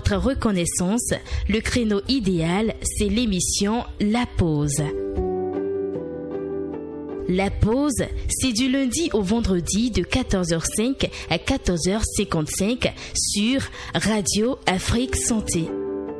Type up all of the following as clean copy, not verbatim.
votre reconnaissance, le créneau idéal, c'est l'émission La Pause. La pause, c'est du lundi au vendredi de 14h05 à 14h55 sur Radio Afrique Santé.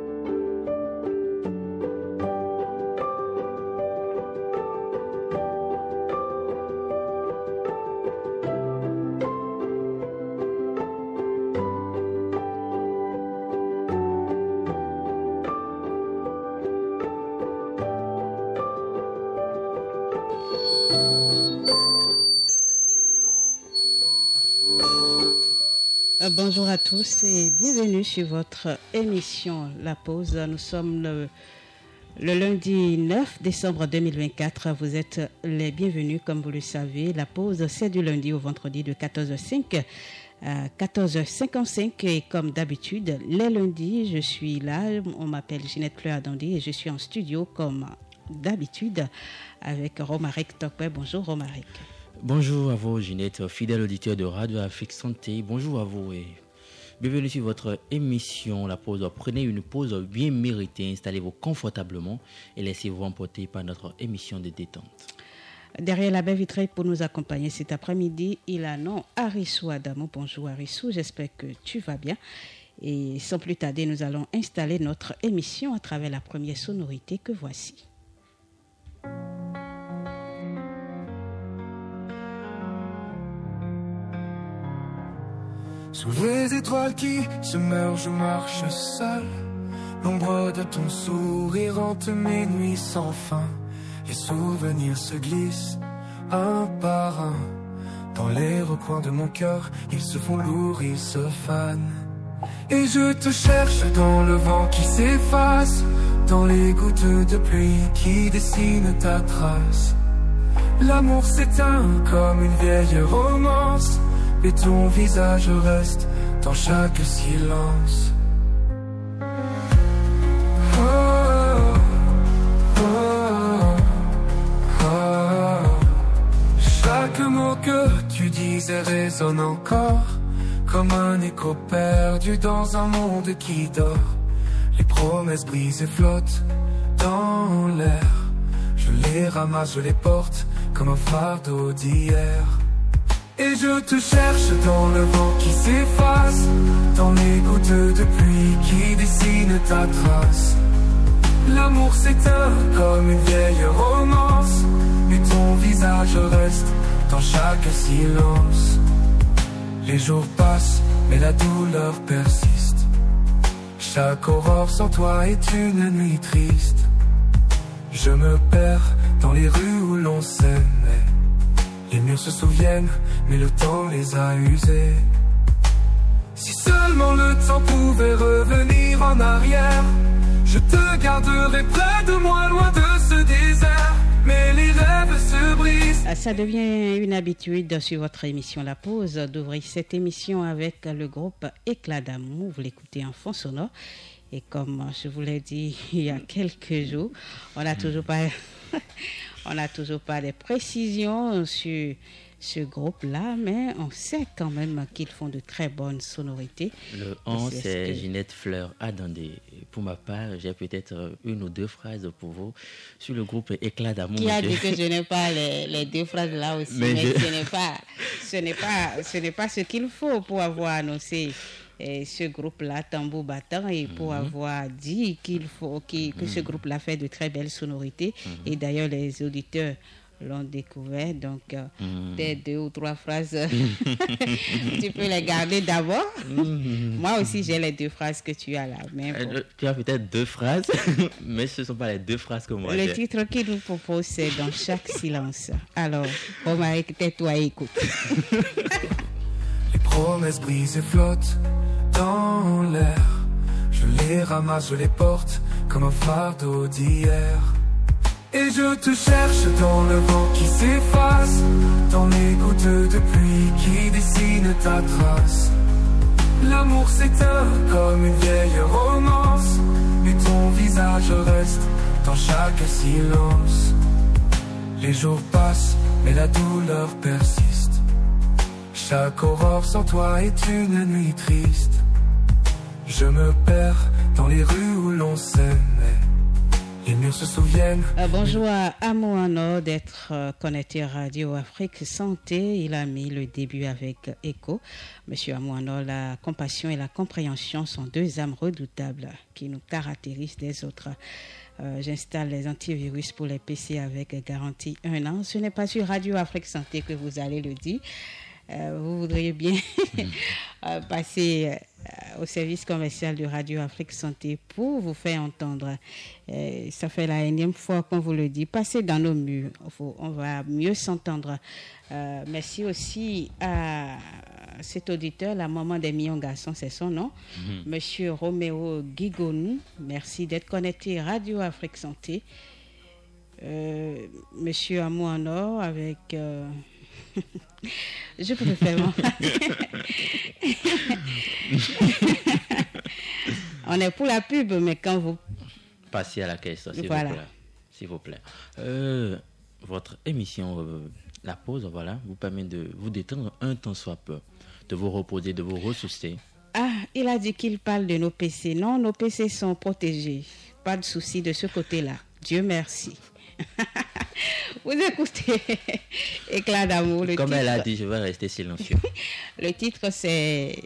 Bonjour à tous et bienvenue sur votre émission La Pause. Nous sommes le lundi 9 décembre 2024. Vous êtes les bienvenus comme vous le savez. La Pause, c'est du lundi au vendredi de 14h05 à 14h55 et comme d'habitude, les lundis, je suis là. On m'appelle Ginette Fleur Adandi et je suis en studio comme d'habitude avec Romaric Tokwe. Bonjour Romaric. Bonjour à vous Ginette, fidèle auditeur de Radio Afrique Santé. Bonjour à vous et bienvenue sur votre émission La Pause. Prenez une pause bien méritée, installez-vous confortablement et laissez-vous emporter par notre émission de détente. Derrière la baie vitrée pour nous accompagner cet après-midi, il a nom Arissou Adamo. Bonjour Arissou, j'espère que tu vas bien. Et sans plus tarder, nous allons installer notre émission à travers la première sonorité que voici. Sous les étoiles qui se meurent, je marche seul. L'ombre de ton sourire hante mes nuits sans fin. Les souvenirs se glissent un par un. Dans les recoins de mon cœur, ils se font lourds, ils se fanent. Et je te cherche dans le vent qui s'efface, dans les gouttes de pluie qui dessinent ta trace. L'amour s'éteint comme une vieille romance, et ton visage reste dans chaque silence. Oh, oh, oh, oh. Chaque mot que tu disais résonne encore, comme un écho perdu dans un monde qui dort. Les promesses brisées flottent dans l'air. Je les ramasse, je les porte comme un fardeau d'hier. Et je te cherche dans le vent qui s'efface, dans les gouttes de pluie qui dessinent ta trace. L'amour s'éteint comme une vieille romance, mais ton visage reste dans chaque silence. Les jours passent, mais la douleur persiste. Chaque aurore sans toi est une nuit triste. Je me perds dans les rues où l'on s'aimait. Les murs se souviennent, mais le temps les a usés. Si seulement le temps pouvait revenir en arrière, je te garderais près de moi, loin de ce désert. Mais les rêves se brisent. Ça devient une habitude sur votre émission La Pause d'ouvrir cette émission avec le groupe Éclat d'amour. Vous l'écoutez en fond sonore. Et comme je vous l'ai dit il y a quelques jours, on n'a toujours pas de précisions sur ce groupe-là, mais on sait quand même qu'ils font de très bonnes sonorités. Le 11, c'est Ginette Fleur Adandé. Pour ma part, j'ai peut-être une ou deux phrases pour vous sur le groupe Éclat d'amour. Qui a dit que je n'ai pas les deux phrases là aussi, mais ce n'est pas ce qu'il faut pour avoir annoncé ce groupe-là, Tambour Battant, et pour avoir dit que ce groupe-là fait de très belles sonorités. Et d'ailleurs, les auditeurs l'ont découvert, donc des deux ou trois phrases, tu peux les garder d'abord. Moi aussi, j'ai les deux phrases que tu as là. Mais bon. Tu as peut-être deux phrases, mais ce ne sont pas les deux phrases que moi j'ai. Le titre qu'il nous propose, c'est Dans chaque silence. Alors, Romaric, tais-toi et écoute. Les promesses brisées flottent dans l'air. Je les ramasse, je les porte comme un fardeau d'hier. Et je te cherche dans le vent qui s'efface, dans les gouttes de pluie qui dessinent ta trace. L'amour s'éteint comme une vieille romance, mais ton visage reste dans chaque silence. Les jours passent, mais la douleur persiste. Chaque aurore sans toi est une nuit triste. Je me perds dans les rues où l'on s'aimait. Les murs se souviennent. Bonjour à Amouano d'être connecté à Radio Afrique Santé. Il a mis le début avec Echo. Monsieur Amouano, la compassion et la compréhension sont deux âmes redoutables qui nous caractérisent des autres. J'installe les antivirus pour les PC avec garantie 1 an. Ce n'est pas sur Radio Afrique Santé que vous allez le dire. Vous voudriez bien passer au service commercial de Radio Afrique Santé pour vous faire entendre. Ça fait la énième fois qu'on vous le dit. Passez dans nos murs, on va mieux s'entendre. Merci aussi à cet auditeur, la maman des millions garçons, c'est son nom, Monsieur Roméo Guigonou. Merci d'être connecté Radio Afrique Santé. Monsieur Amouano avec... Je préfère On est pour la pub, mais quand vous passez à la caisse, s'il vous plaît. Votre émission, la pause, voilà, vous permet de vous détendre un temps soit peu, de vous reposer, de vous ressourcer. Ah, il a dit qu'il parle de nos PC. Non, nos PC sont protégés. Pas de souci de ce côté-là. Dieu merci. Vous écoutez Éclat d'amour. Comme titre, elle a dit, je vais rester silencieux. Le titre, c'est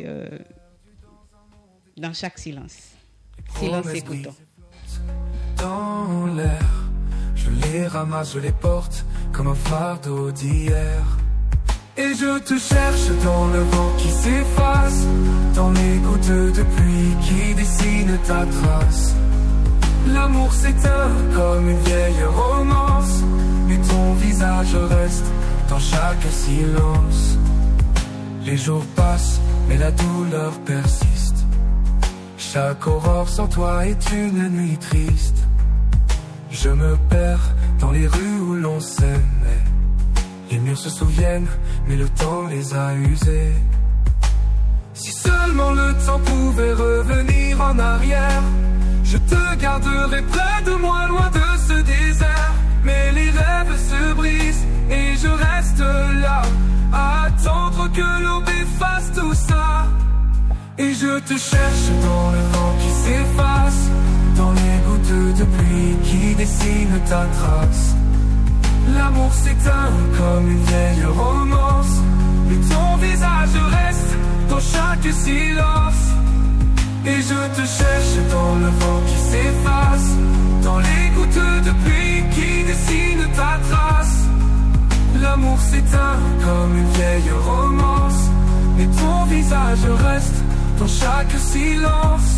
Dans chaque silence. Silence, écoutons. Dans l'air, je les ramasse, je les porte comme un fardeau d'hier. Et je te cherche dans le vent qui s'efface, dans les gouttes de pluie qui dessinent ta trace. L'amour s'éteint comme une vieille romance, mais ton visage reste dans chaque silence. Les jours passent, mais la douleur persiste. Chaque aurore sans toi est une nuit triste. Je me perds dans les rues où l'on s'aimait. Les murs se souviennent, mais le temps les a usés. Si seulement le temps pouvait revenir en arrière, je te garderai près de moi, loin de ce désert. Mais les rêves se brisent et je reste là, à attendre que l'aube efface tout ça. Et je te cherche dans le vent qui s'efface, dans les gouttes de pluie qui dessinent ta trace. L'amour s'éteint comme une vieille romance, mais ton visage reste dans chaque silence. Et je te cherche dans le vent qui s'efface, dans les gouttes de pluie qui dessinent ta trace. L'amour s'éteint comme une vieille romance, mais ton visage reste dans chaque silence.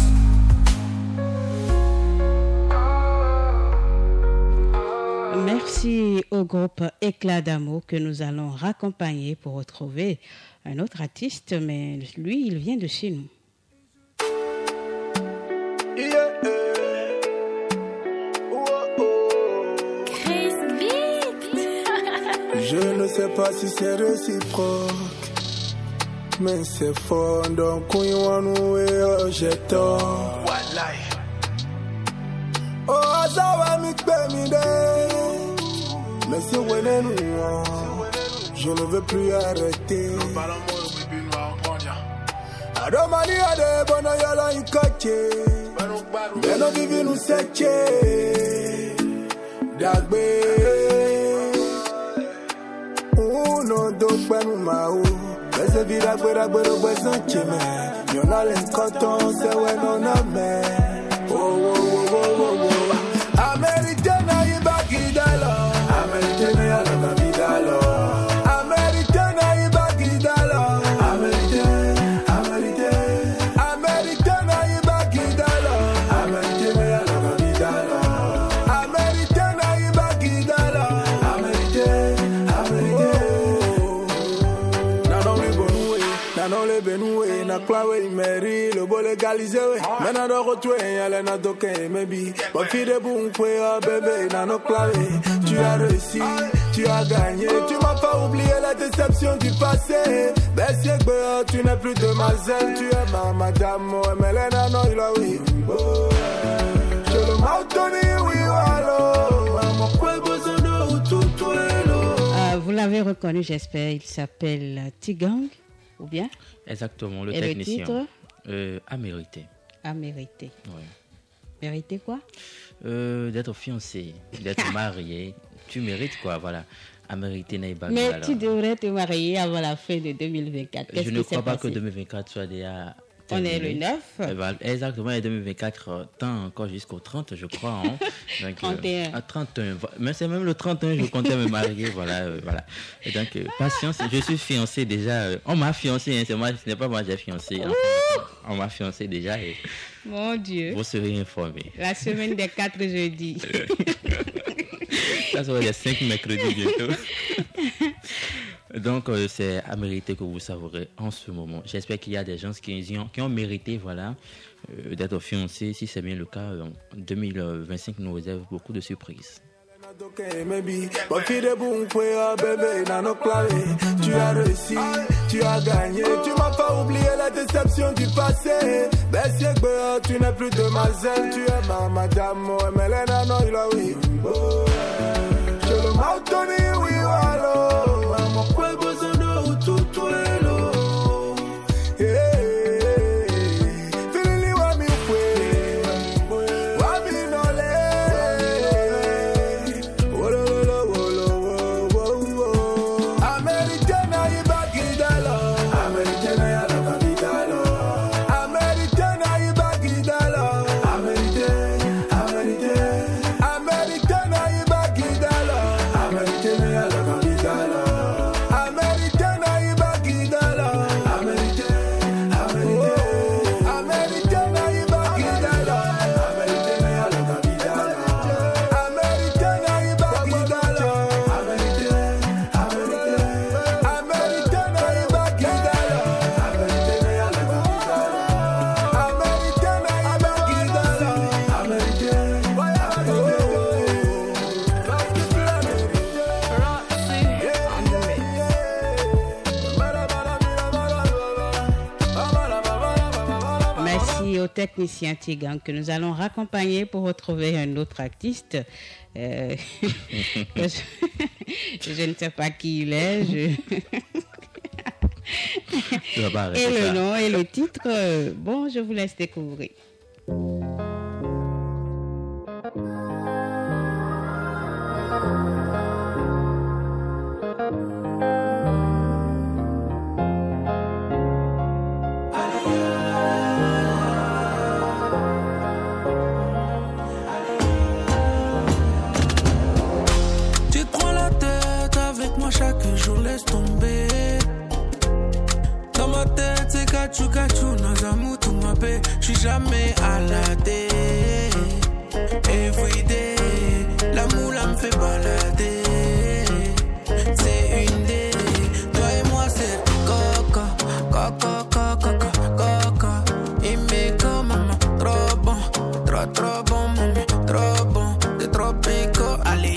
Merci au groupe Éclat d'amour que nous allons raccompagner pour retrouver un autre artiste, mais lui, il vient de chez nous. Je ne sais pas si c'est réciproque, mais c'est fort, donc on y va nous et j'ai tort. Oh, ça va m'expérimenter, mais si on est nous, je ne veux plus arrêter. Adomani ade bono yala ikoche, beno vivi nous seche, dagbe. Uno do penu mau, bese vira gwera gwero bwesan cheme, yona lenkoton se weno na me. Oh oh oh oh oh. Americana ibagidalo, Americana yala na vidalo, Americana ibagidalo, Americana ibagidalo, Americana yala na vidalo, Americana ibagidalo, Nanole benoué, na klawe imeri, le beau légalisé, maintenant de retour, elle n'a d'aucun maybe. Ma fille de bon point, bébé, nano klawe, tu as réussi, tu as gagné, tu m'as pas oublié la déception du passé. Bessier, tu n'es plus demoiselle, tu es ma madame, mais elle n'a non, il a oui. Je le m'autonise, oui, alors, mon quoi besoin de tout, vous l'avez reconnu, j'espère, il s'appelle Tigang. Ou bien? Exactement, le et technicien. Le titre? À mériter. À mériter. Ouais. Mériter quoi? D'être fiancé, d'être marié. Tu mérites quoi, voilà. À mériter Naïba. Mais alors. tu devrais te marier avant la fin de 2024. Je ne crois pas que 2024 soit déjà terminé. On est le 9. Voilà, exactement, et 2024 tend encore jusqu'au 30, je crois. Hein. Donc, 31. À 31. Mais c'est même le 31, je comptais me marier. Voilà. Et donc, patience, je suis fiancé déjà. On m'a fiancé, hein, ce n'est pas moi qui ai fiancé. Enfin, on m'a fiancé déjà. Et mon Dieu. vous serez informés. La semaine des 4 jeudis. Ça sera les 5 mercredis bientôt. Donc, c'est à mériter que vous savourez en ce moment. J'espère qu'il y a des gens qui ont mérité, voilà, d'être fiancés. Si c'est bien le cas, 2025 nous réserve beaucoup de surprises. Tu as réussi, tu as gagné. Tu m'as pas oublié la déception du passé. Tu n'es plus demoiselle. Tu es ma madame. Melena, non, il a oui. Je le m'autoni, oui, alors. Mon cuerpo sonó, tout est l'eau. Technicien Tigan que nous allons raccompagner pour retrouver un autre artiste. Je ne sais pas qui il est. Et le nom et le titre, bon, je vous laisse découvrir. Chaque jour laisse tomber. Dans ma tête c'est kachou Nazamu tout ma paix. J'suis jamais à la dé. Everyday l'amour là me fait balader. C'est une dé. Toi et moi c'est coca. Il m'est comme maman. Trop bon, trop bon maman. Trop bon, c'est trop pico. Allez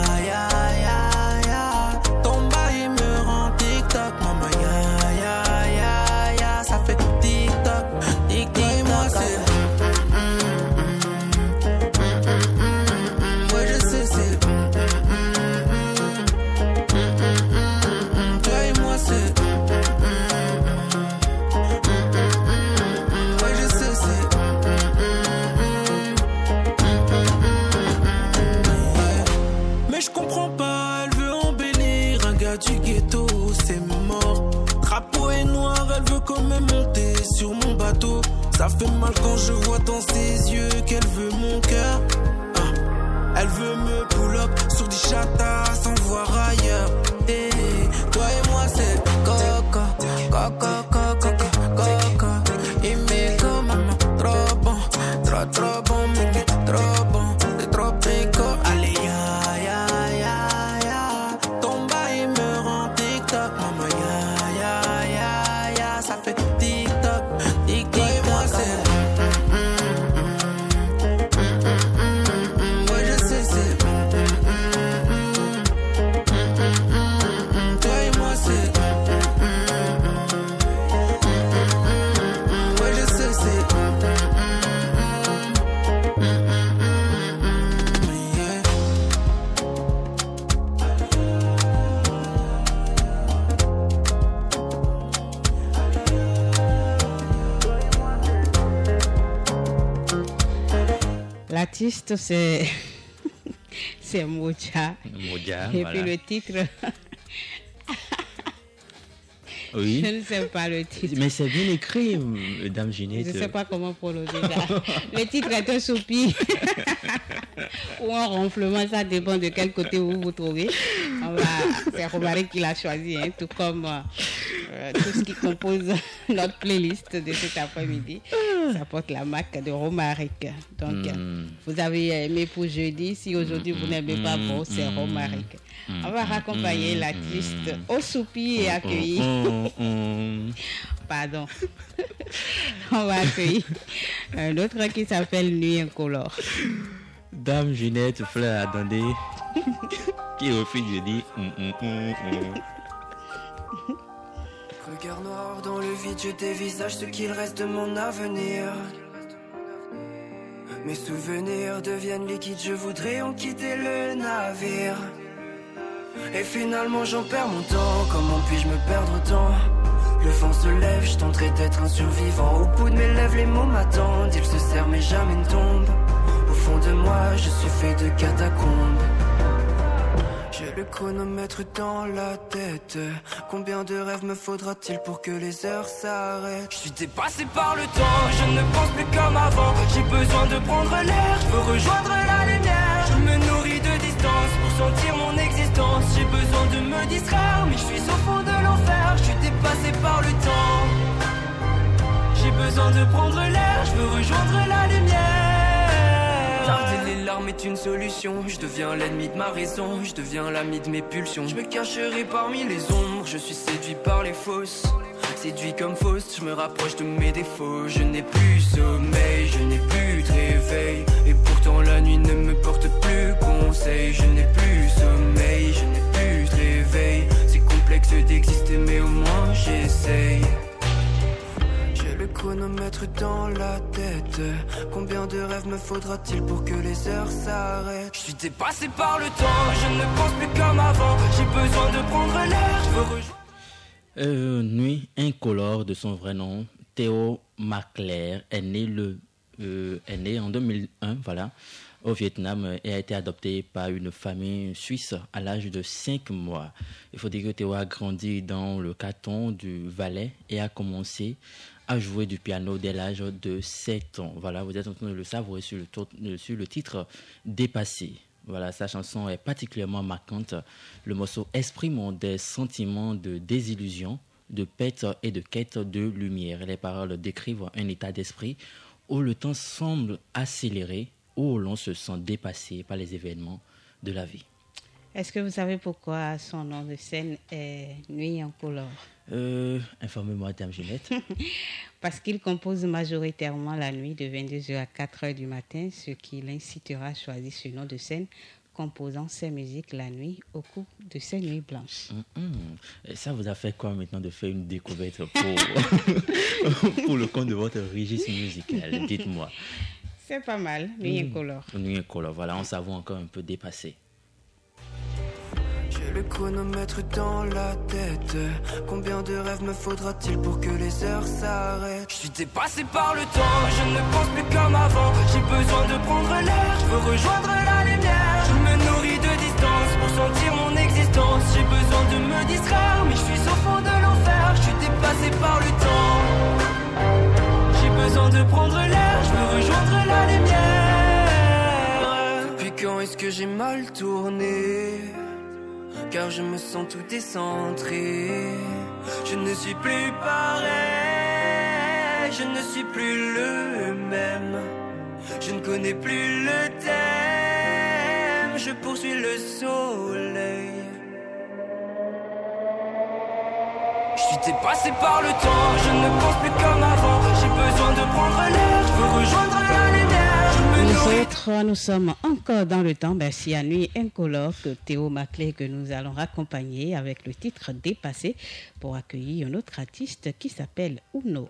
du ghetto, c'est mort. Drapeau est noir, elle veut quand même monter sur mon bateau. Ça fait mal quand je vois dans ses yeux qu'elle veut mon cœur. Elle veut me pull up sur des chatas sans voir ailleurs. Et toi et moi c'est coca. Il m'est comme maman, trop bon, trop bon, mais trop bon, c'est trop pico. Allez ça fait tic-toc, tic-toc, moi c'est ouais je sais c'est toi et moi c'est ouais je sais c'est L'artiste, c'est Moja. Moja, Et voilà. puis le titre, Oui. je ne sais pas le titre. Mais c'est bien écrit, Dame Ginette. Je ne sais pas comment prononcer ça. Le titre est un soupir ou un ronflement, ça dépend de quel côté vous vous trouvez. C'est Romaric qui l'a choisi, hein, tout comme tout ce qui compose notre playlist de cet après-midi. Ça porte la marque de Romaric. Donc, vous avez aimé pour jeudi. Si aujourd'hui vous n'aimez pas, bon, c'est Romaric. On va raccompagner l'artiste au soupir et accueillir. Pardon. On va accueillir un autre qui s'appelle Nuit Incolore. Dame Ginette, fleur attendez, qui refuse de dire. Regard noir dans le vide, je dévisage ce qu'il reste de mon avenir. Mes souvenirs deviennent liquides, je voudrais en quitter le navire. Et finalement j'en perds mon temps, comment puis-je me perdre autant? Le vent se lève, je tenterai d'être un survivant. Au bout de mes lèvres, les mots m'attendent, ils se serrent mais jamais ne tombent. Au fond de moi, je suis fait de catacombes. J'ai le chronomètre dans la tête. Combien de rêves me faudra-t-il pour que les heures s'arrêtent? Je suis dépassé par le temps, je ne pense plus comme avant. J'ai besoin de prendre l'air, je veux rejoindre la lumière. Je me nourris de distance pour sentir mon existence. J'ai besoin de me distraire, mais je suis au fond de l'enfer. Je suis dépassé par le temps. J'ai besoin de prendre l'air, je veux rejoindre la lumière. Garder les larmes est une solution. Je deviens l'ennemi de ma raison, je deviens l'ami de mes pulsions. Je me cacherai parmi les ombres, je suis séduit par les fausses. Séduit comme fausse, je me rapproche de mes défauts. Je n'ai plus sommeil, je n'ai plus de réveil. Et pourtant la nuit ne me porte plus conseil. Je n'ai plus sommeil, je n'ai plus de réveil. C'est complexe d'exister mais au moins j'essaye. J'ai le chronomètre dans la tête. Combien de rêves me faudra-t-il pour que les heures s'arrêtent? Je suis dépassé par le temps, je ne pense plus comme avant. J'ai besoin de prendre l'air, je veux rejoindre. Nuit Incolore, de son vrai nom, Théo Maclair, est né en 2001, voilà, au Vietnam, et a été adopté par une famille suisse à l'âge de 5 mois. Il faut dire que Théo a grandi dans le canton du Valais et a commencé à jouer du piano dès l'âge de 7 ans. Voilà, vous êtes en train de le savoir sur le titre Dépassé. Voilà, sa chanson est particulièrement marquante. Le morceau exprime des sentiments de désillusion, de perte et de quête de lumière. Les paroles décrivent un état d'esprit où le temps semble accéléré, où l'on se sent dépassé par les événements de la vie. Est-ce que vous savez pourquoi son nom de scène est Nuit Incolore? Informez-moi, Dame Ginette. Parce qu'il compose majoritairement la nuit de 22h à 4h du matin, ce qui l'incitera à choisir ce nom de scène, composant ses musiques la nuit au cours de ses nuits blanches. Ça vous a fait quoi maintenant de faire une découverte pour le compte de votre registre musical? Dites-moi. C'est pas mal, Nuit Incolore. Nuit Incolore, voilà, on s'avoue encore un peu dépassé. J'ai le chronomètre dans la tête. Combien de rêves me faudra-t-il pour que les heures s'arrêtent? Je suis dépassé par le temps, je ne pense plus comme avant. J'ai besoin de prendre l'air, je veux rejoindre la lumière. Je me nourris de distance pour sentir mon existence. J'ai besoin de me distraire, mais je suis au fond de l'enfer. Je suis dépassé par le temps. J'ai besoin de prendre l'air, je veux rejoindre la lumière. Depuis quand est-ce que j'ai mal tourné? Car je me sens tout décentré. Je ne suis plus pareil, je ne suis plus le même. Je ne connais plus le thème, je poursuis le soleil. Je suis dépassé par le temps, je ne pense plus comme avant. J'ai besoin de prendre l'air, je veux rejoindre la lumière. Nous autres, nous sommes encore dans le temps. Merci à Nuit Incolore, que Théo Maclair, que nous allons raccompagner avec le titre Dépassé pour accueillir un autre artiste qui s'appelle Uno.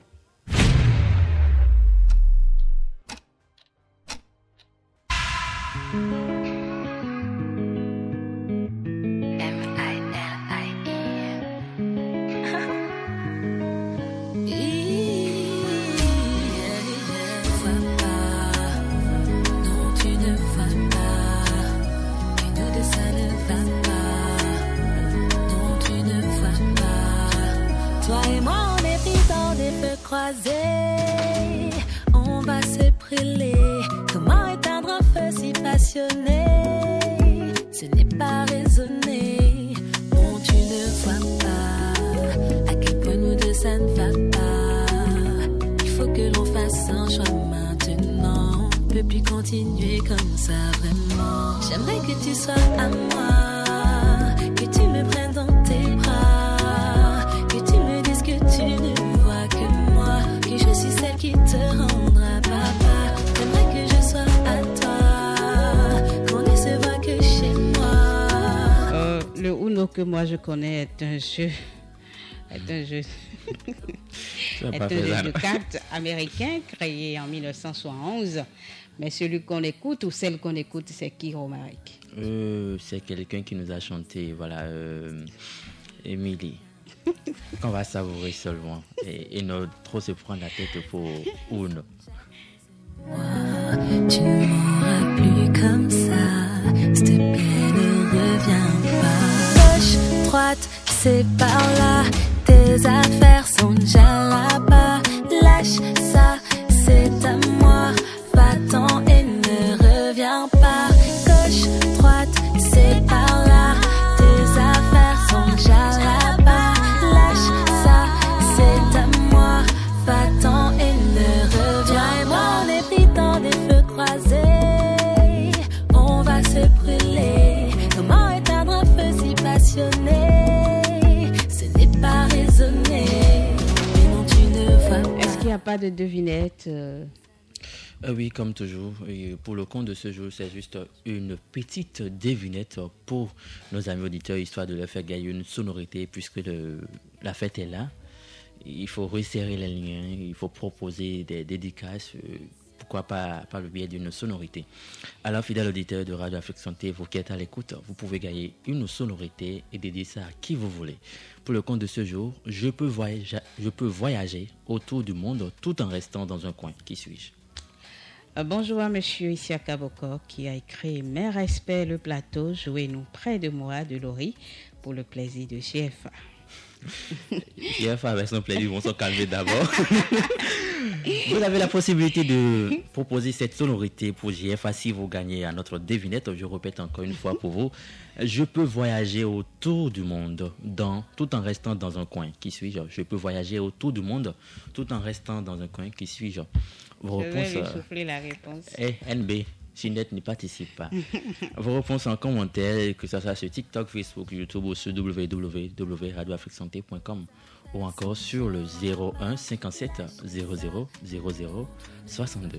brûler. Comment éteindre un feu si passionné? Ce n'est pas raisonné. Non, tu ne vois pas à quel point nous deux ça ne va pas. Il faut que l'on fasse un choix maintenant. On peut plus continuer comme ça vraiment. J'aimerais que tu sois à moi, que tu me prennes dans tes bras, que tu me dises que tu ne vois que moi, que je suis celle qui te rendra papa. J'aimerais que je sois à toi, qu'on ne se voit que chez moi. Le Uno que moi je connais est un jeu de cartes américain créé en 1971. Mais celui qu'on écoute ou celle qu'on écoute, c'est qui, Romaric? C'est quelqu'un qui nous a chanté, voilà, Émilie. Qu'on va savourer seulement et ne trop se prendre la tête pour Uno. Tu ne m'auras plus comme ça, s'il te plaît, ne reviens pas. Gauche, droite, c'est par là, tes affaires sont déjà là-bas. Lâche ça, c'est à moi, va-t'en et ne reviens pas. Gauche, droite, c'est par là, tes affaires sont déjà là-bas. Lâche ça, c'est à moi, va-t'en et ne reviens pas. On est pris dans des feux croisés, on va se brûler. Comment éteindre un feu si passionné? Ce n'est pas raisonné, mais non tu ne vois pas. Est-ce qu'il n'y a pas de devinette? Oui, comme toujours. Et pour le compte de ce jour, c'est juste une petite devinette pour nos amis auditeurs, histoire de leur faire gagner une sonorité, puisque la fête est là. Il faut resserrer les liens, il faut proposer des dédicaces, pourquoi pas par le biais d'une sonorité. Alors, fidèle auditeur de Radio Afrique Santé, vous qui êtes à l'écoute, vous pouvez gagner une sonorité et dédier ça à qui vous voulez. Pour le compte de ce jour, je peux voyager autour du monde tout en restant dans un coin. Qui suis-je? Bonjour à monsieur Isiaka Boko qui a écrit Mes respects, le plateau, jouez-nous près de moi de Laurie pour le plaisir de GFA. GFA avec son plaisir, vont se calmer d'abord. Vous avez la possibilité de proposer cette sonorité pour GFA si vous gagnez à notre devinette. Je répète encore une fois pour vous. Je peux voyager autour du monde tout en restant dans un coin. Qui suis-je? Je peux voyager autour du monde tout en restant dans un coin. Qui suis-je? Vos Je réponses, vais lui souffler la réponse. NB, Ginette n'y participe pas. Vos réponses en commentaire, que ce soit sur TikTok, Facebook, YouTube ou sur www.radioafriquesanté.com ou encore sur le 01 57 00 00 62.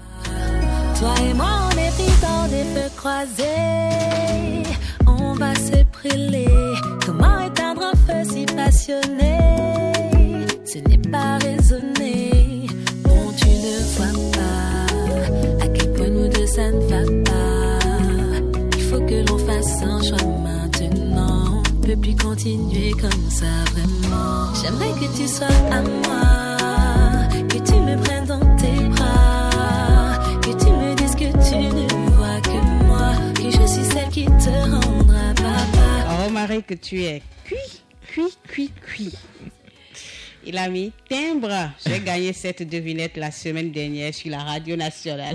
Toi et moi, on est pris dans des feux croisés, on va se brûler. Comment éteindre un feu si passionné? Ce n'est pas raisonné. Non, tu ne vois pas à quel point nous deux ça ne va pas. Il faut que l'on fasse un choix maintenant. On peut plus continuer comme ça vraiment. J'aimerais que tu sois à moi, que tu me prennes dans tes bras, que tu me dises que tu ne vois que moi, que je suis celle qui te rendra papa. Remarquez que tu es cuit. Il a mis timbre. J'ai gagné cette devinette la semaine dernière sur la radio nationale.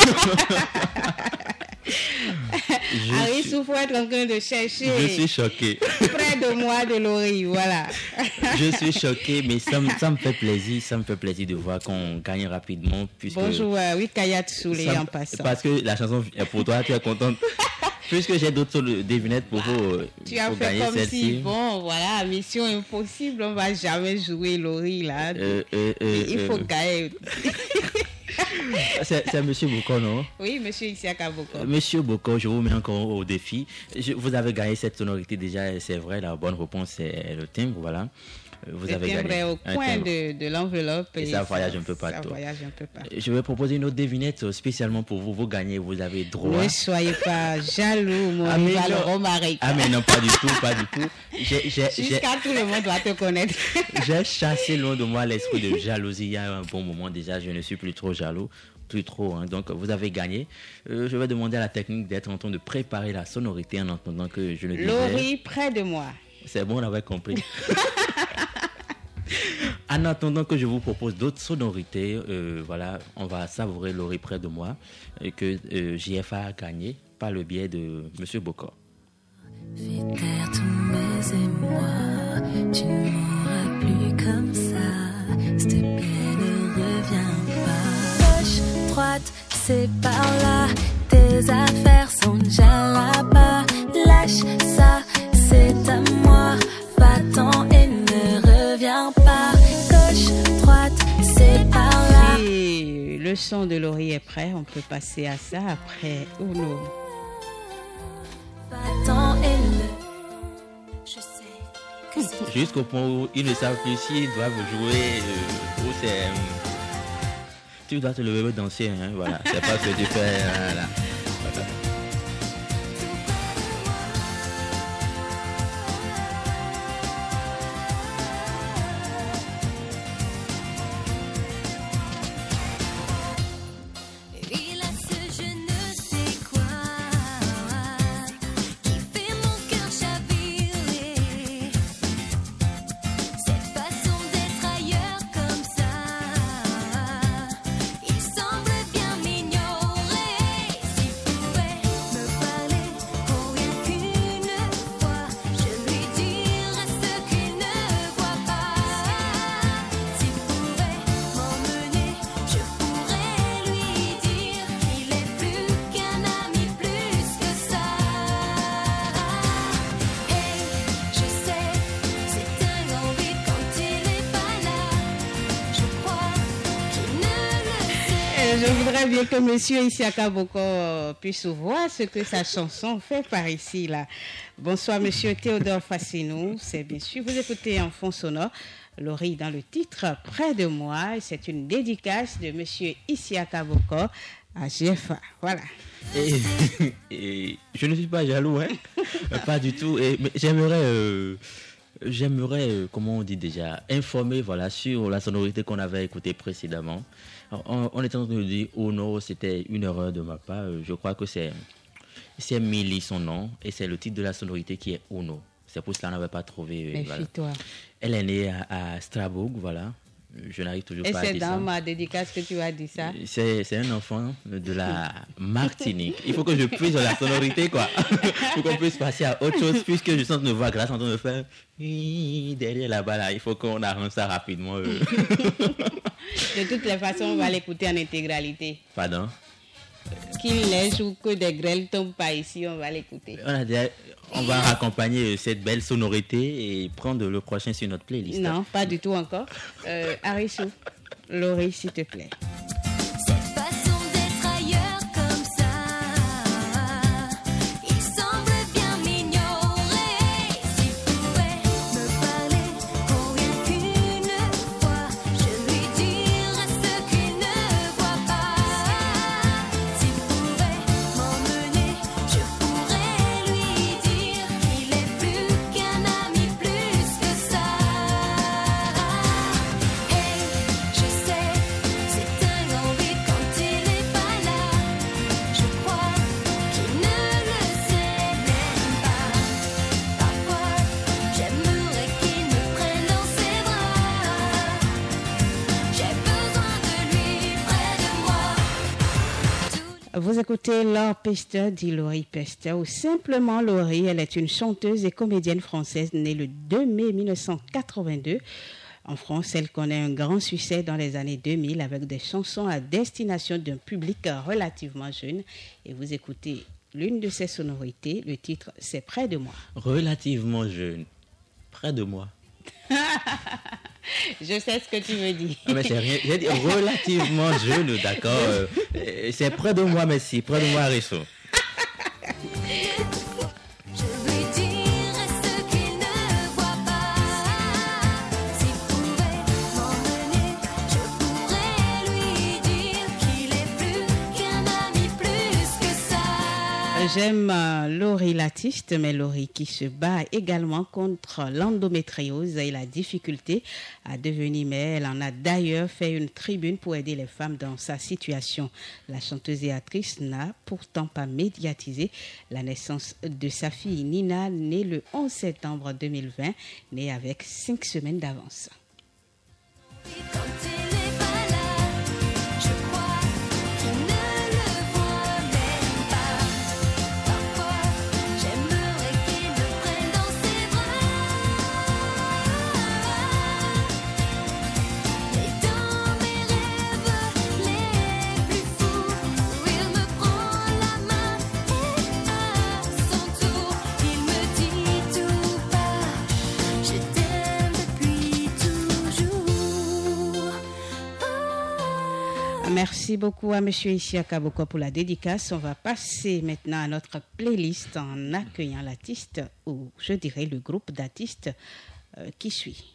Harry Soufou est en train de chercher. Je suis choqué. Près de moi, de Laurie, voilà. Je suis choqué, mais ça me fait plaisir. Ça me fait plaisir de voir qu'on gagne rapidement. Bonjour, oui, Kayat Soulé en passant. Parce que la chanson est pour toi, tu es contente. Puisque j'ai d'autres devinettes pour vous. Tu as fait comme celle-ci. Si, bon, voilà, mission impossible, on va jamais jouer Laurie là. Il faut gagner. C'est Monsieur Boko, non? Oui, Monsieur Isiaka Boko. Monsieur Boko, je vous mets encore au défi. Vous avez gagné cette sonorité déjà, c'est vrai, la bonne réponse c'est le timbre, voilà. Vous avez gagné au coin de l'enveloppe. Et ça voyage un peu partout. Je vais proposer une autre devinette spécialement pour vous. Vous gagnez, vous avez droit. Ne soyez pas jaloux, mon rival Romaric. Ah mais non, pas du tout, pas du tout. Jusqu'à tout le monde doit te connaître. J'ai chassé loin de moi l'esprit de jalousie. Il y a un bon moment déjà, je ne suis plus trop jaloux. Plus trop, hein. Donc vous avez gagné. Je vais demander à la technique d'être en train de préparer la sonorité en entendant que je ne disais. Laurie, près de moi. C'est bon, on avait compris. En attendant que je vous propose d'autres sonorités, voilà, on va savourer Laurie près de moi, que JFA a gagné par le biais de Monsieur Bocor. Fais taire tous mes émois, tu ne m'auras plus comme ça, s'il te plaît ne reviens pas. Gauche, droite, c'est par là, tes affaires sont déjà là-bas. Lâche ça, c'est à moi, va-t'en et ne reviens pas. Gauche, droite, c'est par là. Si le son de Laurie est prêt, on peut passer à ça après Uno. Va-t'en et ne... Je sais que c'est... Jusqu'au point où ils ne savent plus s'ils doivent jouer ou c'est... Tu dois te lever danser, hein, voilà. C'est pas ce que tu fais, voilà. Voilà. Il a ce je ne sais quoi qui fait mon cœur chavirer. Cette façon d'être ailleurs comme ça, il semble bien m'ignorer. S'il pouvait me parler pour rien qu'une fois, je lui dirais ce qu'il ne voit pas. S'il pouvait m'emmener, je pourrais lui dire qu'il est plus qu'un ami, plus que ça. Hey, je sais, c'est un grand vide quand il n'est pas là. Je crois qu'il ne le sait. Je voudrais bien que Monsieur Isiaka Bocor puisse voir ce que sa chanson fait par ici, là. Bonsoir, Monsieur Théodore Fassinou. C'est bien sûr, vous écoutez en fond sonore Laurie dans le titre Près de moi. C'est une dédicace de Monsieur Isiaka Bocor à GFA. Voilà. Et je ne suis pas jaloux, hein. Pas du tout. Mais j'aimerais, comment on dit déjà, informer, voilà, sur la sonorité qu'on avait écoutée précédemment. Alors, on était en train de dire oh non, c'était une erreur de ma part. Je crois que c'est Milly son nom et c'est le titre de la sonorité qui est Uno. C'est pour cela qu'on n'avait pas trouvé. Voilà. Méfie-toi. Elle est née à Strasbourg, voilà. Je n'arrive toujours Et pas à c'est dire dans ça. ma dédicace que tu as dit ça. C'est un enfant de la Martinique. Il faut que je puisse dans la sonorité, quoi. Pour qu'on puisse passer à autre chose, puisque je sens une voix grasse en train de faire derrière là-bas, là. Il faut qu'on arrange ça rapidement. De toutes les façons, on va l'écouter en intégralité. Pardon? Qu'il neige ou que des grêles tombent pas ici, on va l'écouter. On va accompagner cette belle sonorité et prendre le prochain sur notre playlist. Non, pas du tout encore. Arissou, Laurie, s'il te plaît. Cette façon d'être ailleurs comme ça, il semble bien m'ignorer. S'il pouvait me parler pour rien qu'une fois, je lui dirais ce qu'il ne voit pas. S'il pouvait m'emmener, je pourrais lui dire qu'il est plus qu'un ami, plus que ça. Hey, je sais, c'est un grand vide quand il n'est pas là. Je crois qu'il ne le sait même pas. Parfois, j'aimerais qu'il me prenne dans ses bras. J'ai besoin de lui près de moi. Vous écoutez Laure Pester, dit Laurie Pester, ou simplement Laurie. Elle est une chanteuse et comédienne française née le 2 mai 1982. En France, elle connaît un grand succès dans les années 2000 avec des chansons à destination d'un public relativement jeune. Et vous écoutez l'une de ses sonorités. Le titre, c'est Près de moi. Relativement jeune. Près de moi. Je sais ce que tu veux dire. Ah, mais c'est rien. J'ai dit relativement jeune, d'accord. C'est près de moi, merci. Près de moi, Arisso. Je lui dirais ce qu'il ne voit pas. S'il pouvait m'emmener, je pourrais lui dire qu'il est plus qu'un ami, plus que ça. J'aime Laurie l'artiste, mais Laurie qui se bat également contre l'endométriose et la difficulté à devenir mère. Elle en a d'ailleurs fait une tribune pour aider les femmes dans sa situation. La chanteuse et actrice n'a pourtant pas médiatisé la naissance de sa fille Nina, née le 11 septembre 2020, née avec 5 semaines d'avance. Merci beaucoup à M. Isiaka Boko pour la dédicace. On va passer maintenant à notre playlist en accueillant l'artiste, ou je dirais le groupe d'artistes qui suit.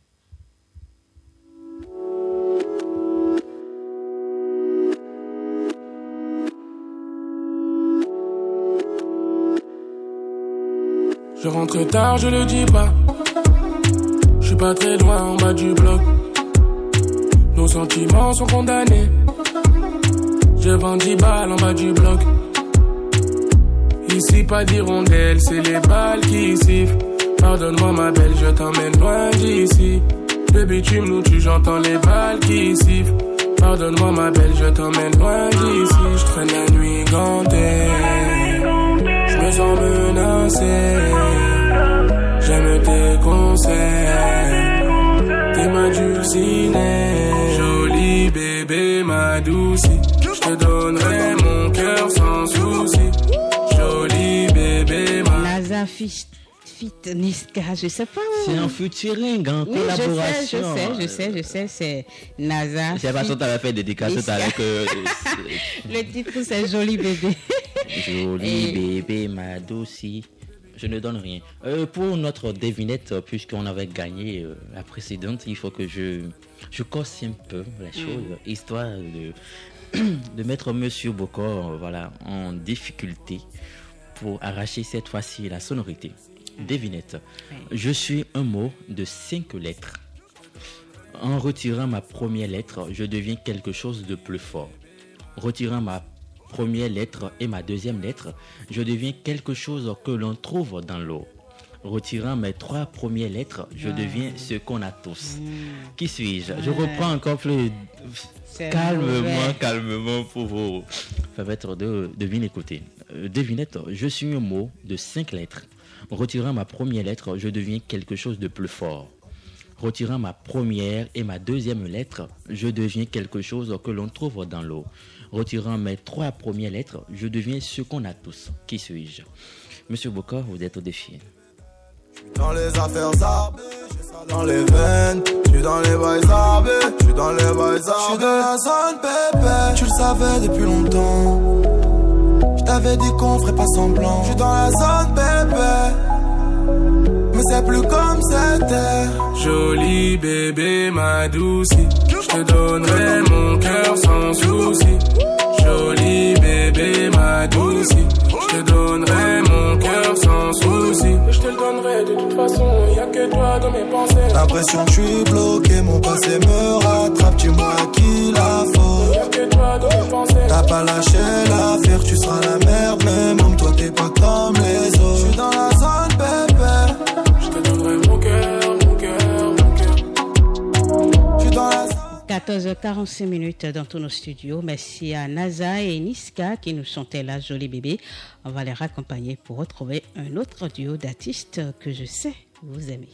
Je rentre tard, je le dis pas. Je suis pas très loin en bas du bloc. Nos sentiments sont condamnés. Je vends 10 balles en bas du bloc. Ici pas d'hirondelle, c'est les balles qui sifflent. Pardonne-moi ma belle, je t'emmène loin d'ici. Le bitume nous tue, j'entends les balles qui sifflent. Pardonne-moi ma belle, je t'emmène loin d'ici. Je traîne la nuit gantée. Je me sens menacé. J'aime tes conseils. T'es ma dulcinée. Jolie bébé, ma douce. Je te donnerai mon cœur sans souci. Jolie bébé, ma... Naza Fit Niska, je sais pas où. C'est un featuring, en oui, collaboration. Je sais, c'est Naza. C'est parce que tu avais fait dédicace avec... Le titre, c'est Joli bébé. Joli bébé, ma douce. Je ne donne rien. Pour notre devinette, puisqu'on avait gagné la précédente, il faut que je corse un peu la chose, histoire de mettre Monsieur Bokor en difficulté pour arracher cette fois-ci la sonorité. Devinette. Je suis un mot de 5 lettres. En retirant ma première lettre, je deviens quelque chose de plus fort. Retirant ma première lettre et ma deuxième lettre, je deviens quelque chose que l'on trouve dans l'eau. Retirant mes 3 premières lettres, je deviens ce qu'on a tous. Qui suis-je? Je reprends encore plus calmement pour vous permettre de bien écouter. Devinette, je suis un mot de 5 lettres. Retirant ma première lettre, je deviens quelque chose de plus fort. Retirant ma première et ma deuxième lettre, je deviens quelque chose que l'on trouve dans l'eau. Retirant mes 3 premières lettres, je deviens ce qu'on a tous. Qui suis-je? Monsieur Bokor, vous êtes au défi. Dans les affaires arbées, j'ai ça dans les veines. Je suis dans les bails arbés, je suis dans les bails arbés. Je suis de la zone pépé, tu le savais depuis longtemps. Je t'avais dit qu'on ferait pas semblant. Je suis dans la zone bébé, mais c'est plus comme c'était. Jolie bébé, ma douce. Je te donnerai mon cœur sans souci. Jolie bébé, ma douce. Je te donnerai mon cœur sans souci. Je te le donnerai de toute façon, y'a que toi dans mes pensées. L'impression que je suis bloqué, mon passé me rattrape. Dis-moi à qui la faute. Y'a que toi dans mes pensées. T'as pas lâché l'affaire, tu seras la merde. Même homme, toi t'es pas comme les autres. Je suis dans la zone bébé. Je te donnerai mon cœur, mon cœur, mon cœur. Je suis dans la zone. 14h45 dans tous nos studios. Merci à Naza et Niska qui nous chantaient là, Joli bébé. On va les raccompagner pour retrouver un autre duo d'artistes que je sais vous aimez.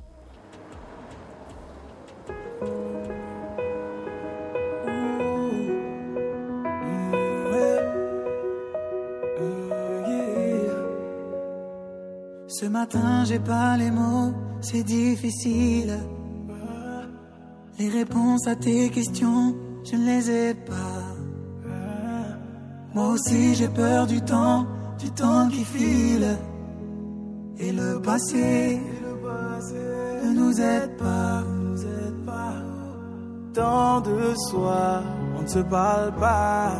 Ce matin, j'ai pas les mots, c'est difficile. Les réponses à tes questions, je ne les ai pas. Moi aussi j'ai peur du temps qui file. Et le passé ne nous aide pas. Tant de soi, on ne se parle pas.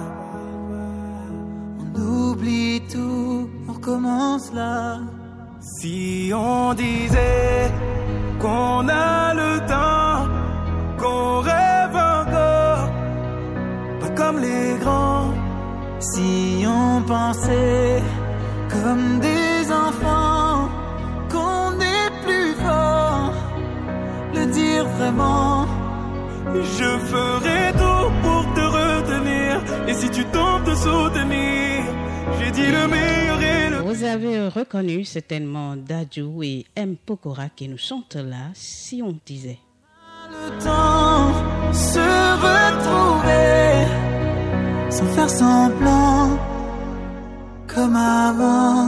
On oublie tout, on recommence là. Si on disait qu'on a le temps, qu'on rêve encore, pas comme les grands. Si on pensait comme des enfants, qu'on est plus fort, le dire vraiment, Je ferai tout pour te retenir. Et si tu tentes de soutenir, j'ai dit le meilleur et le... Vous avez reconnu certainement Dadju et M. Pokora qui nous chantent là, si on disait. Le temps se retrouver sans faire semblant comme avant.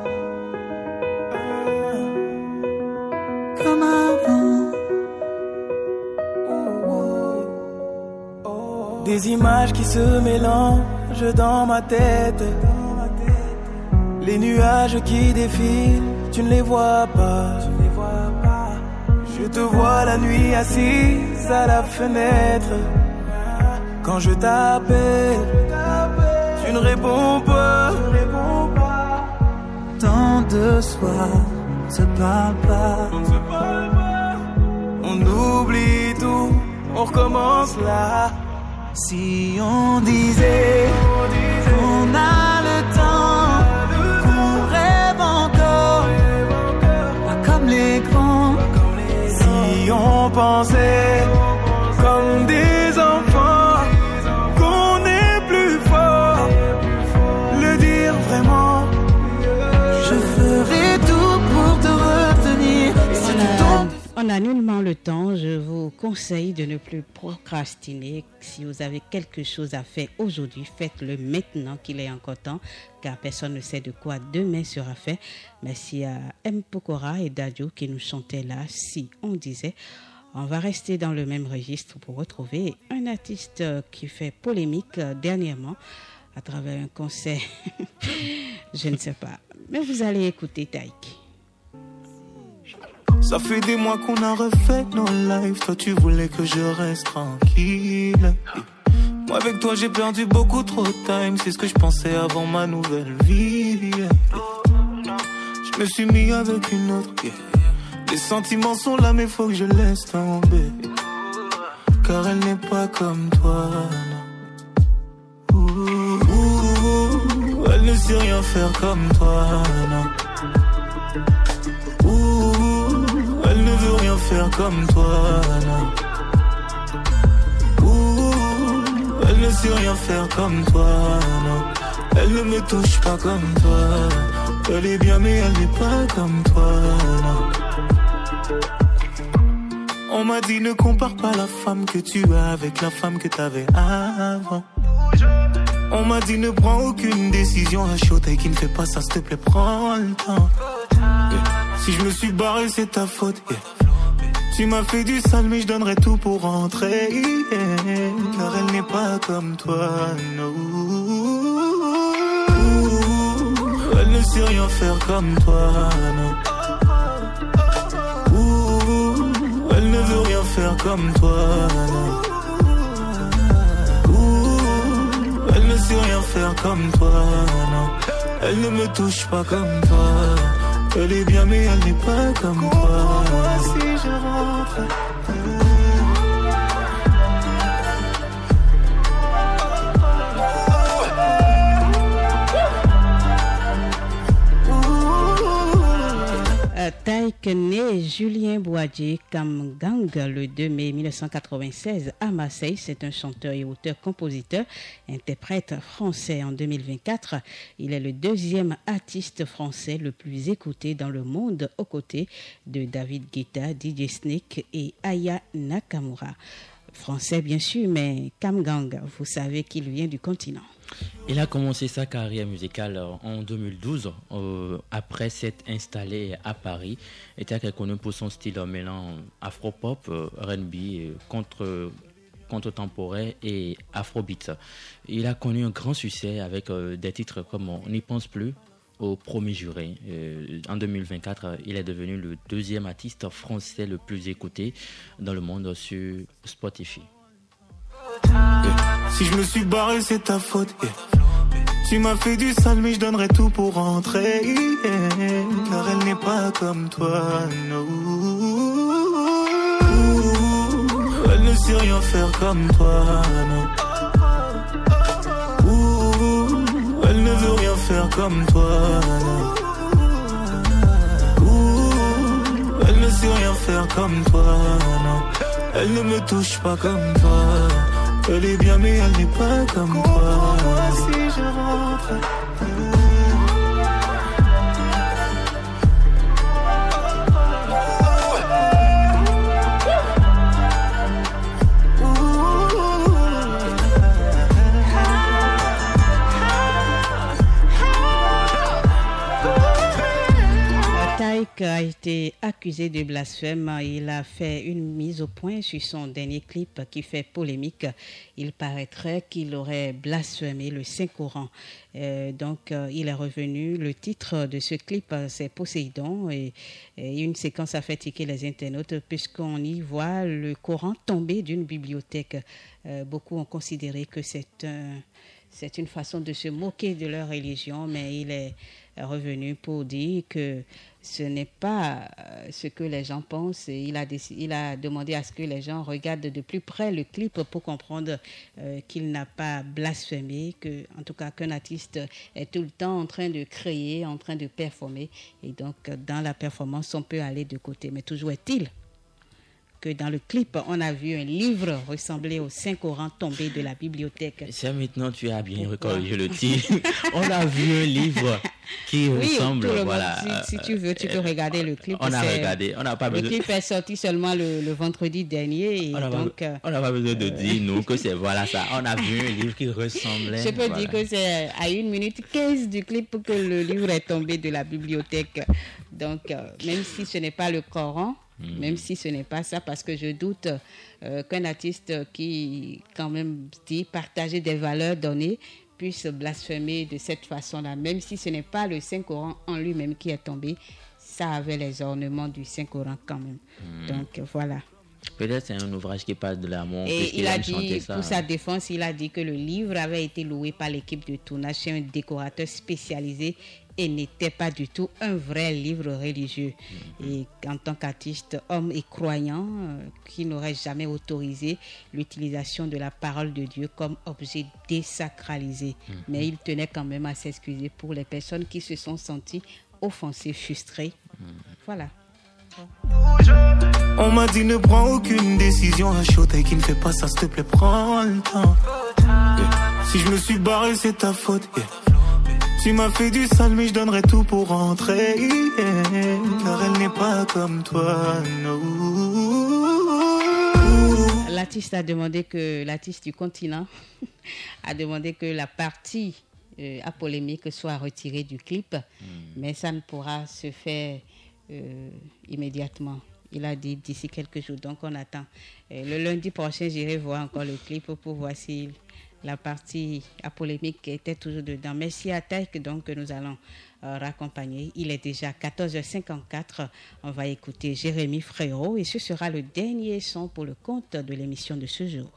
Comme avant. Des images qui se mélangent dans ma tête. Les nuages qui défilent, tu ne les vois pas. Je te vois la nuit assise à la fenêtre. Quand je t'appelle, tu ne réponds pas. Tant de soirs, on ne se parle pas. On oublie tout, on recommence là. Si on disait qu'on a le temps, qu'on rêve encore, pas comme les grands. Si on pensait comme des enfants, qu'on est plus fort, le dire vraiment. Je ferai tout pour te retenir. Si tu tombes. On a nullement le temps. Je vous conseille de ne plus procrastiner. Si vous avez quelque chose à faire aujourd'hui, faites-le maintenant qu'il est encore temps, car personne ne sait de quoi demain sera fait. Merci à M. Pokora et Dadju qui nous chantaient là, si on disait. On va rester dans le même registre pour retrouver un artiste qui fait polémique dernièrement à travers un concert. Je ne sais pas. Mais vous allez écouter Taïk. Ça fait des mois qu'on a refait nos lives. Toi tu voulais que je reste tranquille. Moi avec toi j'ai perdu beaucoup trop de time. C'est ce que je pensais avant ma nouvelle vie. Je me suis mis avec une autre. Les sentiments sont là mais faut que je laisse tomber. Car elle n'est pas comme toi. Elle ne sait rien faire comme toi. Non. Elle ne veut rien faire comme toi, non. Elle ne sait rien faire comme toi, non. Elle ne me touche pas comme toi. Elle est bien mais elle n'est pas comme toi, non. On m'a dit ne compare pas la femme que tu as avec la femme que t'avais avant. On m'a dit ne prends aucune décision à chaud et qui ne fait pas ça, s'il te plaît, prends le temps. Si je me suis barré, c'est ta faute. Tu m'as fait du sale, mais je donnerai tout pour rentrer. Car elle n'est pas comme toi, non. Elle ne sait rien faire comme toi, non. Elle ne veut rien faire comme toi, non. Elle ne sait rien faire comme toi, non. Elle ne me touche pas comme toi. Elle est bien mais elle n'est pas comme toi. Si je rentre. Taïk né Julien Boadier Kamgang le 2 mai 1996 à Marseille. C'est un chanteur et auteur-compositeur, interprète français en 2024. Il est le deuxième artiste français le plus écouté dans le monde aux côtés de David Guetta, DJ Snake et Aya Nakamura. Français bien sûr, mais Kamgang, vous savez qu'il vient du continent. Il a commencé sa carrière musicale en 2012, après s'être installé à Paris. Il était connu pour son style mêlant afro-pop, R&B, contemporain et afrobeat. Il a connu un grand succès avec des titres comme On n'y pense plus, Au premier juré. En 2024, il est devenu le deuxième artiste français le plus écouté dans le monde sur Spotify. Si je me suis barré, c'est ta faute. Tu m'as fait du sale, mais je donnerai tout pour rentrer. Car elle n'est pas comme toi, non. Elle ne sait rien faire comme toi, non. Elle ne veut rien faire comme toi, non. Elle ne sait rien faire comme toi, non. Elle ne me touche pas comme toi. Elle est bien mais elle n'est pas comme toi. Comprends-moi si je rentre. Taïk a été accusé de blasphème. Il a fait une mise au point sur son dernier clip qui fait polémique. Il paraîtrait qu'il aurait blasphémé le Saint-Coran. Donc, il est revenu. Le titre de ce clip, c'est Poséidon. Et une séquence a fait tiquer les internautes puisqu'on y voit le Coran tomber d'une bibliothèque. Beaucoup ont considéré que c'est une façon de se moquer de leur religion, mais il est revenu pour dire que ce n'est pas ce que les gens pensent. Il a demandé à ce que les gens regardent de plus près le clip pour comprendre qu'il n'a pas blasphémé, en tout cas qu'un artiste est tout le temps en train de créer, en train de performer. Et donc, dans la performance, on peut aller de côté. Mais toujours est-il que dans le clip, on a vu un livre ressembler au Saint-Coran tomber de la bibliothèque. C'est maintenant, tu as bien corrigé le titre. On a vu un livre qui ressemble, voilà. Si tu veux, tu peux regarder le clip. On a regardé, on n'a pas besoin. Le clip est sorti seulement le vendredi dernier. Et on n'a pas besoin de dire, nous, que c'est voilà ça. On a vu un livre qui ressemblait. Je peux dire que c'est à 1 minute 15 du clip que le livre est tombé de la bibliothèque. Donc, même si ce n'est pas le Coran, même si ce n'est pas ça, parce que je doute qu'un artiste qui, quand même, dit partager des valeurs données, puisse blasphémer de cette façon-là, même si ce n'est pas le Saint-Coran en lui-même qui est tombé, ça avait les ornements du Saint-Coran quand même. Donc, voilà. Peut-être c'est un ouvrage qui parle de l'amour. Et il a dit, pour sa défense, il a dit que le livre avait été loué par l'équipe de tournage chez un décorateur spécialisé et n'était pas du tout un vrai livre religieux. Et en tant qu'artiste, homme et croyant, qui n'aurait jamais autorisé l'utilisation de la parole de Dieu comme objet désacralisé. Mais il tenait quand même à s'excuser pour les personnes qui se sont senties offensées, frustrées. Voilà. On m'a dit ne prends aucune décision à chaud et qui ne fait pas ça, s'il te plaît, prends le temps. Si je me suis barré, c'est ta faute. Tu m'as fait du sale, mais je donnerai tout pour rentrer. Car elle n'est pas comme toi, no. L'artiste du continent a demandé que la partie à polémique soit retirée du clip, mais ça ne pourra se faire immédiatement. Il a dit d'ici quelques jours, donc on attend. Le lundi prochain, j'irai voir encore le clip pour voir si la partie à polémique était toujours dedans. Merci à Taïk, donc que nous allons raccompagner. Il est déjà 14h54. On va écouter Jérémy Frérot et ce sera le dernier son pour le compte de l'émission de ce jour.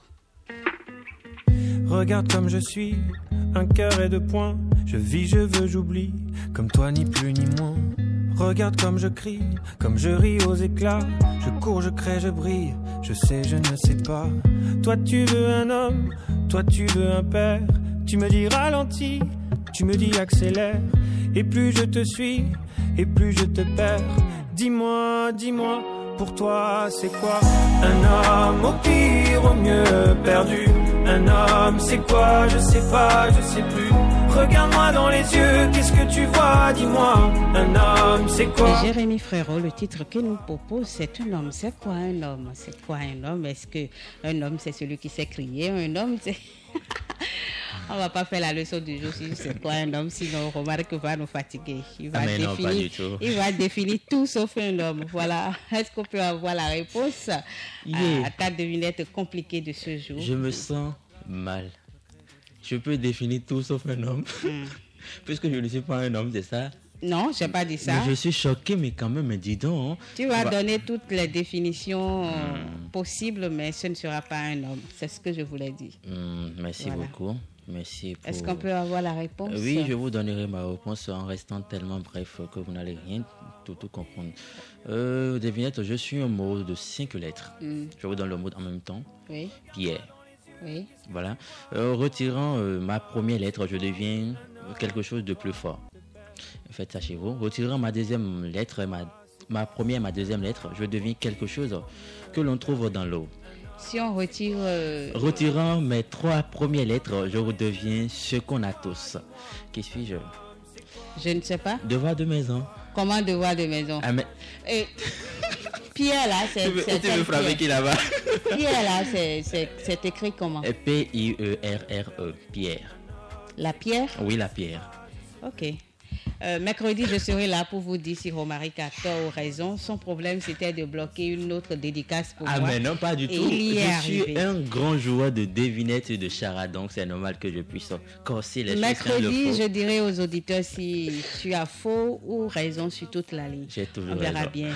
Regarde comme je suis, un cœur et 2 points. Je vis, je veux, j'oublie, comme toi ni plus ni moins. Regarde comme je crie, comme je ris aux éclats. Je cours, je crée, je brille, je sais, je ne sais pas. Toi tu veux un homme, toi tu veux un père. Tu me dis ralentis, tu me dis accélère. Et plus je te suis, et plus je te perds. Dis-moi, dis-moi, pour toi c'est quoi un homme? Au pire, au mieux perdu. Un homme c'est quoi? Je sais pas, je sais plus. Regarde-moi dans les yeux, qu'est-ce que tu vois? Dis-moi, un homme, c'est quoi? Jérémy Frérot, le titre qu'il nous propose, c'est un homme. C'est quoi un homme? C'est quoi un homme? Est-ce qu'un homme, c'est celui qui sait crier? Un homme, c'est... On va pas faire la leçon du jour si c'est quoi un homme, sinon Romaric va nous fatiguer. Il va définir tout sauf un homme. Voilà. Est-ce qu'on peut avoir la réponse à ta devinette compliquée de ce jour? Je me sens mal. Je peux définir tout sauf un homme. Puisque je ne suis pas un homme, c'est ça? Non, je n'ai pas dit ça. Mais je suis choqué, mais quand même, dis donc. Tu vas donner toutes les définitions possibles, mais ce ne sera pas un homme. C'est ce que je voulais dire. Merci beaucoup. Merci pour... Est-ce qu'on peut avoir la réponse? Oui, je vous donnerai ma réponse en restant tellement bref que vous n'allez rien tout comprendre. Devinette, je suis un mot de 5 lettres. Je vous donne le mot en même temps. Oui. Pierre. Oui. Voilà. Retirant ma première lettre, je deviens quelque chose de plus fort. Faites ça chez vous. Retirant ma deuxième lettre, ma première et ma deuxième lettre, je deviens quelque chose que l'on trouve dans l'eau. Si on retire... Retirant mes 3 premières lettres, je redeviens ce qu'on a tous. Qui suis-je? Je ne sais pas. Devoir de maison. Comment devoir de maison? Ah, mais... Pierre là, c'est... Tu veux frapper qui là-bas? Pierre là, c'est écrit comment? P-I-E-R-R-E, Pierre. La pierre? Oui, la pierre. Ok. Mercredi, je serai là pour vous dire si Romaric a tort ou raison. Son problème, c'était de bloquer une autre dédicace pour moi. Ah, mais non, pas du et tout. Je suis un grand joueur de devinettes et de charades, donc c'est normal que je puisse corser les choses. Mercredi, je dirai aux auditeurs si tu as faux ou raison sur toute la ligne. J'ai toujours On verra raison. bien.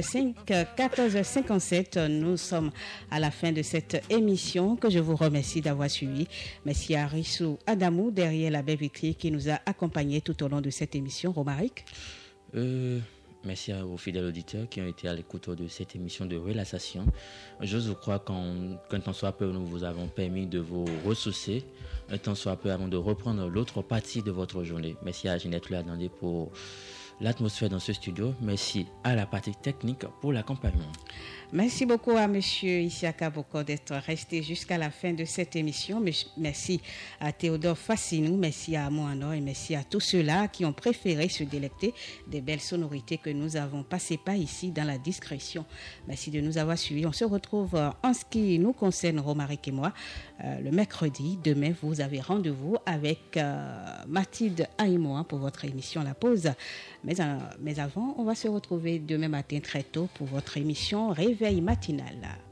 14h57, nous sommes à la fin de cette émission que je vous remercie d'avoir suivi. Merci à Rissou Adamou derrière la baie vitrine qui nous a accompagnés tout au long de cette émission. Romaric. Merci aux fidèles auditeurs qui ont été à l'écoute de cette émission de relaxation. Je crois qu'un temps soit peu, nous vous avons permis de vous ressourcer, un temps soit peu avant de reprendre l'autre partie de votre journée. Merci à Ginette Ladandé pour l'atmosphère dans ce studio. Merci à la partie technique pour l'accompagnement. Merci beaucoup à Monsieur Isiaka Boko d'être resté jusqu'à la fin de cette émission. Merci à Théodore Fassinou, merci à Moano et merci à tous ceux-là qui ont préféré se délecter des belles sonorités que nous avons passées par ici dans la discrétion. Merci de nous avoir suivis. On se retrouve en ce qui nous concerne, Romaric et moi, le mercredi. Demain, vous avez rendez-vous avec Mathilde Aïmoa pour votre émission La Pause. Mais avant, on va se retrouver demain matin très tôt pour votre émission Réveil matinal.